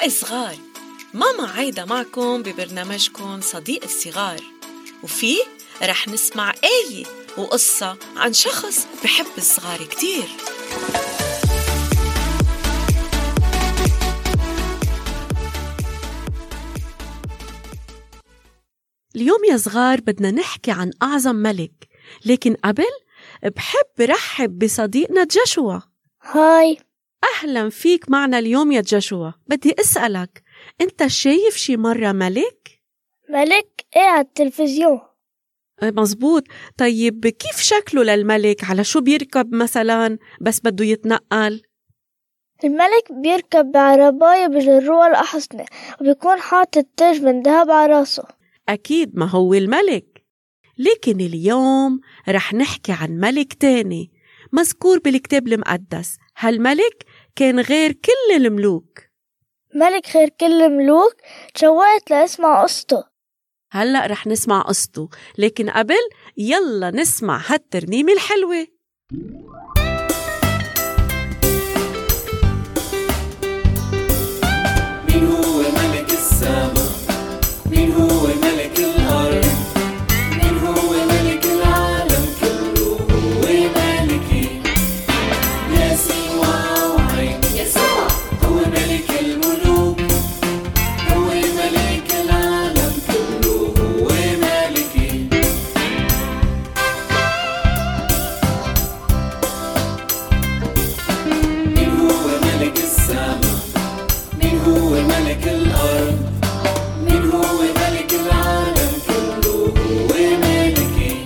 أصدقائي الصغار، ماما عايدة معكم ببرنامجكم صديق الصغار، وفيه رح نسمع آية وقصة عن شخص بحب الصغار كتير. اليوم يا صغار بدنا نحكي عن أعظم ملك، لكن قبل بحب رحب بصديقنا جاشوا. هاي، أهلا فيك معنا اليوم يا جاشوا. بدي أسألك، أنت شايف شي مرة ملك؟ ملك إيه على التلفزيون؟ مزبوط. طيب كيف شكله للملك؟ على شو بيركب مثلا بس بده يتنقل؟ الملك بيركب بعرباية بجروها الأحصنة وبيكون حاطط تاج من ذهب على راسه. أكيد، ما هو الملك. لكن اليوم رح نحكي عن ملك تاني مذكور بالكتاب المقدس. هالملك كان غير كل الملوك. ملك غير كل الملوك؟ تشوقت لأسمع قصته. هلأ رح نسمع قصته، لكن قبل يلا نسمع هالترنيمة الحلوة. مين هو ملك السماء؟ مين هو ملك الأرض؟ مين هو ملك العالم كله؟ هو ملكي يسوع وعين يسوع. هو ملك الملوك، هو ملك العالم كله، هو ملكي. مين هو ملك السماء؟ مين هو ملك الأرض؟ مين هو ملك العالم كله؟ هو ملكي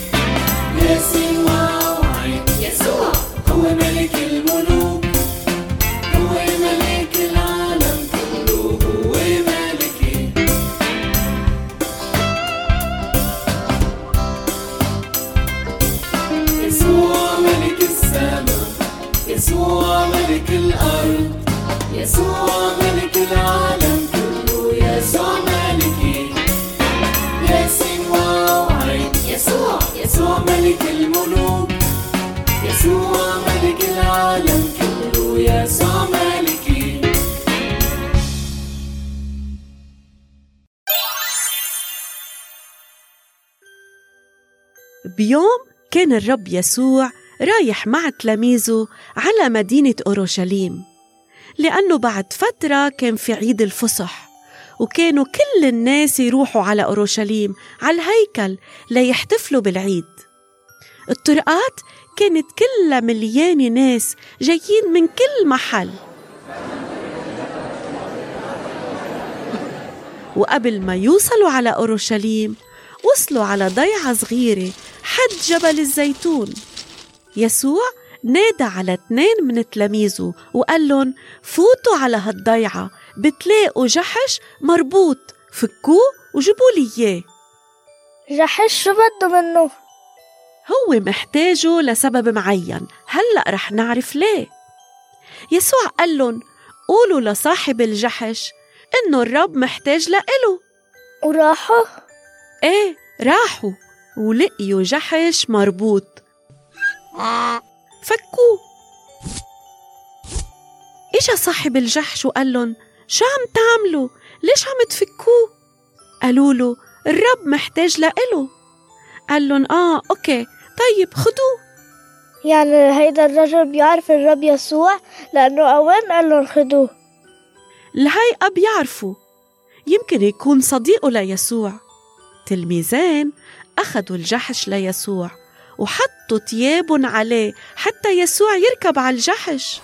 يسوع وعين يسوع. هو ملك الملوك، هو ملك العالم كله، هو ملكي. يسوع ملك السماء، يسوع ملك الأرض، يسوع ملك العالم كله، يسوع ملكي يسوع وعين يسوع. يسوع ملك الملوك، يسوع ملك العالم كله، يسوع ملكي. بيوم كان الرب يسوع رايح مع تلاميذه على مدينة أورشليم، لأنه بعد فترة كان في عيد الفصح، وكانوا كل الناس يروحوا على أورشليم على الهيكل ليحتفلوا بالعيد. الطرقات كانت كلها مليانة ناس جايين من كل محل. وقبل ما يوصلوا على أورشليم وصلوا على ضيعة صغيرة حد جبل الزيتون. يسوع نادى على 2 من تلاميذه وقال لهم: فوتوا على هالضيعة، بتلاقوا جحش مربوط، فكوه وجيبوا لي إياه. جحش شو بده منه؟ هو محتاجه لسبب معين، هلأ رح نعرف ليه. يسوع قال لهم: قولوا لصاحب الجحش إنه الرب محتاج لإله. وراحوا؟ إيه، راحوا ولقيوا جحش مربوط، فكوه. إجا صاحب الجحش وقال لهم: شو عم تعملوا؟ ليش عم تفكوه؟ قالوا له: الرب محتاج لإله. قال لهم: أوكي، طيب خدوه. يعني هيدا الرجل بيعرف الرب يسوع لأنه أوان قال لهم خدوه. الهيئة بيعرفوا، يمكن يكون صديقه ليسوع. تلميذين أخذوا الجحش ليسوع وحطوا ثيابهم عليه حتى يسوع يركب على الجحش.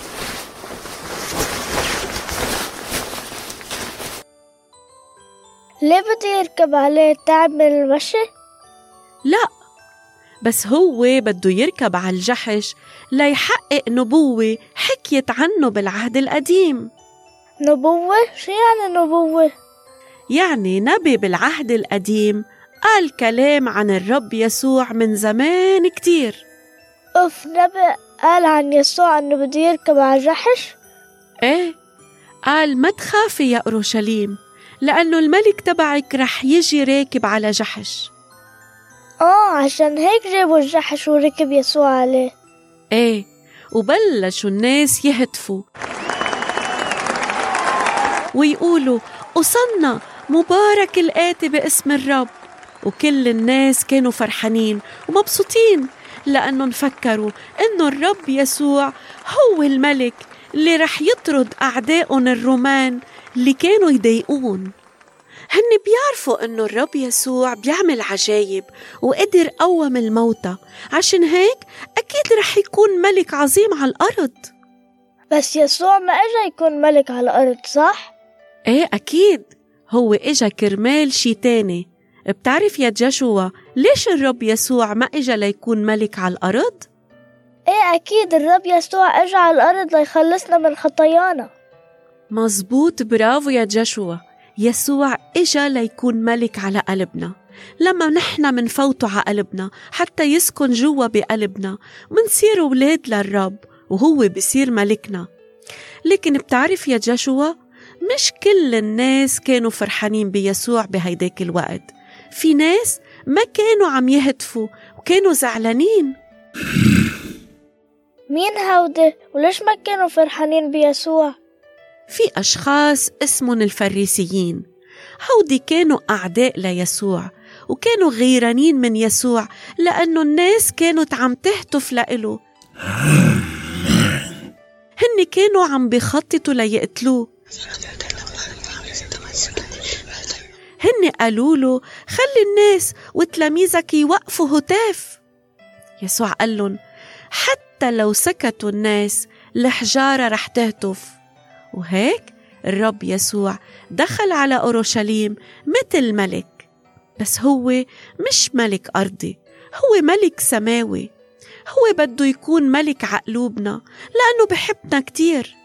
ليه بده يركب عليه؟ تعب من المشي؟ لا، بس هو بده يركب على الجحش ليحقق نبوة حكيت عنه بالعهد القديم. نبوة؟ شو يعني نبوة؟ يعني نبي بالعهد القديم قال كلام عن الرب يسوع من زمان كتير. نبي قال عن يسوع أنه بده يركب على الجحش؟ إيه، قال: ما تخافي يا أورشليم، لأنه الملك تبعك رح يجي راكب على جحش. عشان هيك جابوا الجحش وركب يسوع عليه. إيه، وبلشوا الناس يهتفوا: ويقولوا أوصلنا مبارك الآتي باسم الرب. وكل الناس كانوا فرحانين ومبسوطين لأنهم فكروا إنه الرب يسوع هو الملك اللي رح يطرد أعدائهم الرومان اللي كانوا يضايقون. هن بيعرفوا إنه الرب يسوع بيعمل عجايب وقدر قوم الموتى، عشان هيك أكيد رح يكون ملك عظيم على الأرض. بس يسوع ما إجا يكون ملك على الأرض، صح؟ إيه أكيد، هو إجا كرمال شي تاني. بتعرف يا جاشوا ليش الرب يسوع ما إجا ليكون ملك على الأرض؟ إيه أكيد، الرب يسوع إجا على الأرض ليخلصنا من خطايانا. مزبوط، برافو يا جاشوا. يسوع إجا ليكون ملك على قلبنا، لما نحن منفوته على قلبنا حتى يسكن جوا بقلبنا منصير ولاد للرب وهو بيصير ملكنا. لكن بتعرف يا جاشوا، مش كل الناس كانوا فرحانين بيسوع بهيداك الوقت. في ناس ما كانوا عم يهتفوا وكانوا زعلانين. مين هودي؟ وليش ما كانوا فرحانين بيسوع؟ في أشخاص اسمهم الفريسيين، هودي كانوا أعداء ليسوع وكانوا غيرانين من يسوع لأنه الناس كانوا عم تهتف لإله. هن كانوا عم بيخططوا ليقتلوه. هن قالوا له خلي الناس وتلاميذك يوقفوا هتاف. يسوع قال لهم حتى لو سكتوا الناس الحجارة رح تهتف. وهيك الرب يسوع دخل على أورشليم مثل ملك، بس هو مش ملك أرضي، هو ملك سماوي. هو بده يكون ملك عقلوبنا لأنه بحبنا كتير.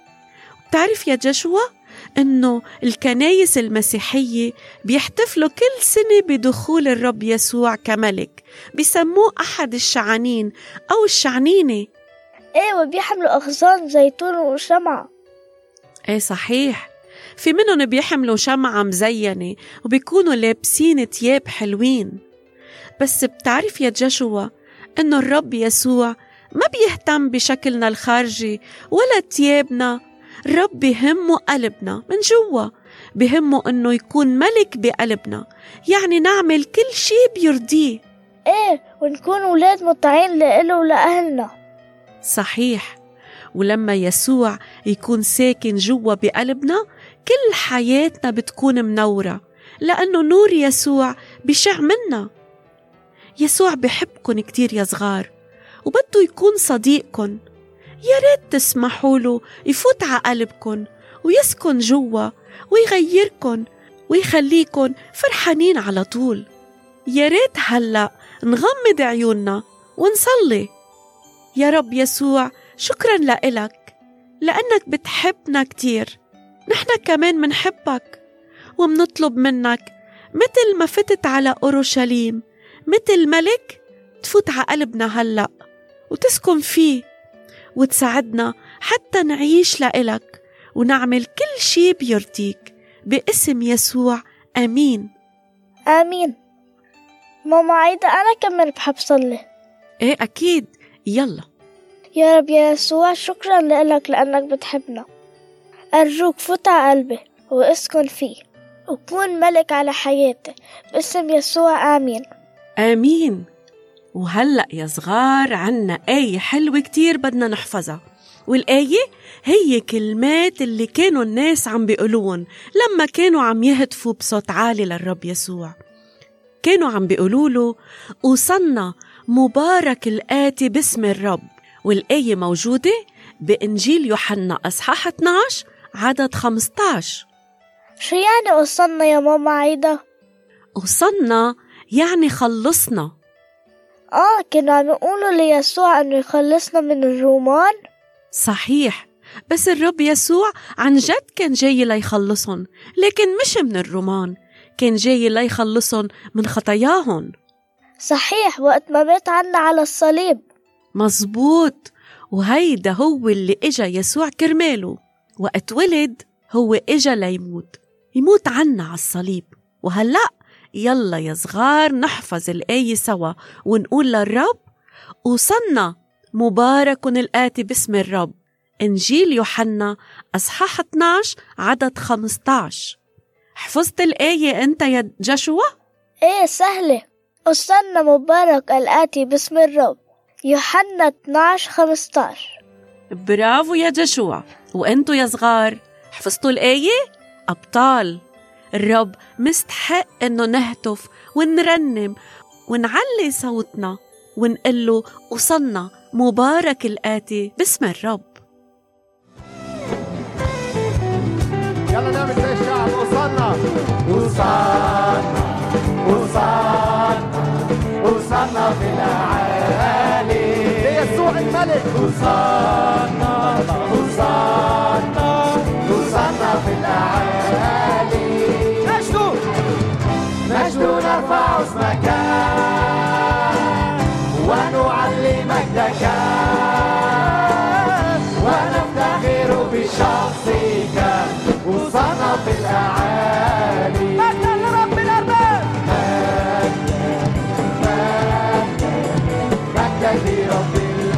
بتعرف يا جشوة إنه الكنايس المسيحية بيحتفلوا كل سنة بدخول الرب يسوع كملك، بيسموه أحد الشعانين أو الشعنينة. ايه، وبيحملوا أغصان زيتون وشمعة. ايه صحيح، في منهم بيحملوا شمعة مزينة وبيكونوا لابسين تياب حلوين. بس بتعرف يا جشوة إنه الرب يسوع ما بيهتم بشكلنا الخارجي ولا تيابنا. الرب بيهمه قلبنا من جوا، بيهمه إنه يكون ملك بقلبنا، يعني نعمل كل شي بيرضيه. ايه، ونكون ولاد مطيعين لإله ولأهلنا. صحيح، ولما يسوع يكون ساكن جوا بقلبنا كل حياتنا بتكون منورة، لأنه نور يسوع بيشع منا. يسوع بحبكن كتير يا صغار وبده يكون صديقكن. يا ريت تسمحوا له يفوت على قلبكن ويسكن جوا ويغيركن ويخليكن فرحانين على طول. يا ريت هلأ نغمض عيوننا ونصلي. يا رب يسوع، شكرا لإلك لأنك بتحبنا كتير. نحن كمان منحبك ومنطلب منك مثل ما فتت على أورشليم مثل ملك تفوت على قلبنا هلأ وتسكن فيه وتساعدنا حتى نعيش لإلك ونعمل كل شي بيرضيك باسم يسوع. آمين. آمين. ماما عايدة، أنا كمان بحب صلي. إيه أكيد، يلا. يا رب يا يسوع، شكرا لك لأنك بتحبنا. أرجوك فوت على قلبي واسكن فيه وكون ملك على حياتي باسم يسوع. آمين. آمين. وهلأ يا صغار عنا آية حلوة كتير بدنا نحفظها، والآية هي كلمات اللي كانوا الناس عم بيقولون لما كانوا عم يهتفوا بصوت عالي للرب يسوع. كانوا عم بيقولوا له أوصلنا مبارك الآتي باسم الرب. والآية موجودة بإنجيل يوحنا أصحاح 12 عدد 15. شو يعني أوصلنا يا ماما عايدة؟ أوصلنا يعني خلصنا. كانوا عم يقولوا ليسوع أنه يخلصنا من الرومان. صحيح، بس الرب يسوع عن جد كان جاي ليخلصهم، لكن مش من الرومان، كان جاي ليخلصهم من خطاياهم. صحيح، وقت ما مات عنا على الصليب. مظبوط، وهيدا هو اللي إجا يسوع كرماله. وقت ولد هو إجا يموت عنا على الصليب. وهلأ يلا يا صغار نحفظ الآية سوا ونقول للرب أوصلنا مبارك الآتي باسم الرب. إنجيل يوحنا أصحاح 12 عدد 15. حفظت الآية أنت يا جشوى؟ إيه سهلة. أصلنا مبارك الآتي باسم الرب، يوحنا 12:15. برافو يا جشوى. وأنتوا يا صغار حفظتوا الآية؟ أبطال. الرب مستحق إنه نهتف ونرنم ونعلي صوتنا ونقله وصلنا مبارك الآتي باسم الرب. يلا نعمل زي الشعب. وصلنا وصلنا وصلنا وصلنا في الأعالي ليسوع الملك. وصلنا وصلنا وصلنا في الأعالي. نجد نرفع اسمك ونعلي مجدك ونفتخر بشخصك. وصلنا في الأعالي. مجدا لرب الأرباب. مجدا لرب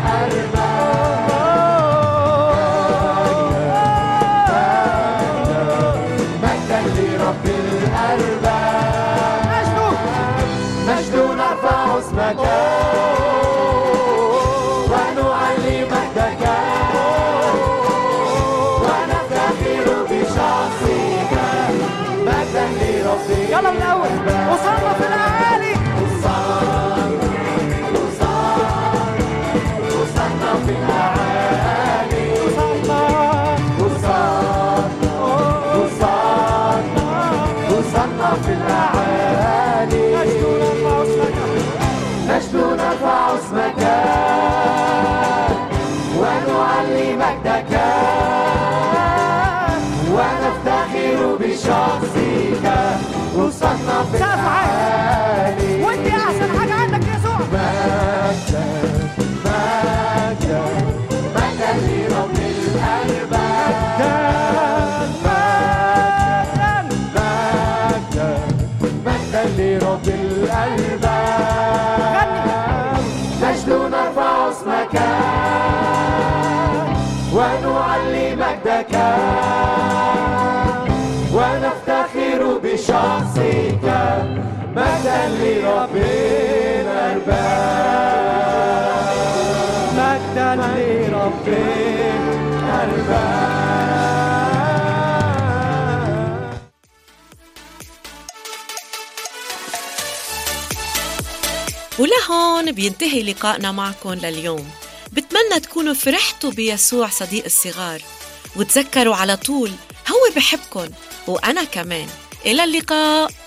الأرباب. مجدا لرب الأرباب. نجد نرفع اسمك ونعلي مجدك ونفتخر بشخصك. مجدا لرب. يلا من الأول. وصلنا في الأعالي. وصلنا في الأعالي. وصلنا في الأعالي. نجد نرفع اسمك ونعلي مجدك ونفتخر بشخصك. وصلنا في الأعالي. وانت أحسن حاجة عندك يسوع. مجدا مجدا مجدا لرب الأرباب. مجدا مجدا لرب الأرباب. نجد نرفع اسمك ونعلي مجدك ونفتخر بشخصك. مجدا لرب الأرباب. مجدا لرب الأرباب. ولهون بينتهي لقائنا معكم لليوم. بتمنى تكونوا فرحتوا بيسوع صديق الصغار، وتذكروا على طول هو بحبكن وأنا كمان. إلى اللقاء.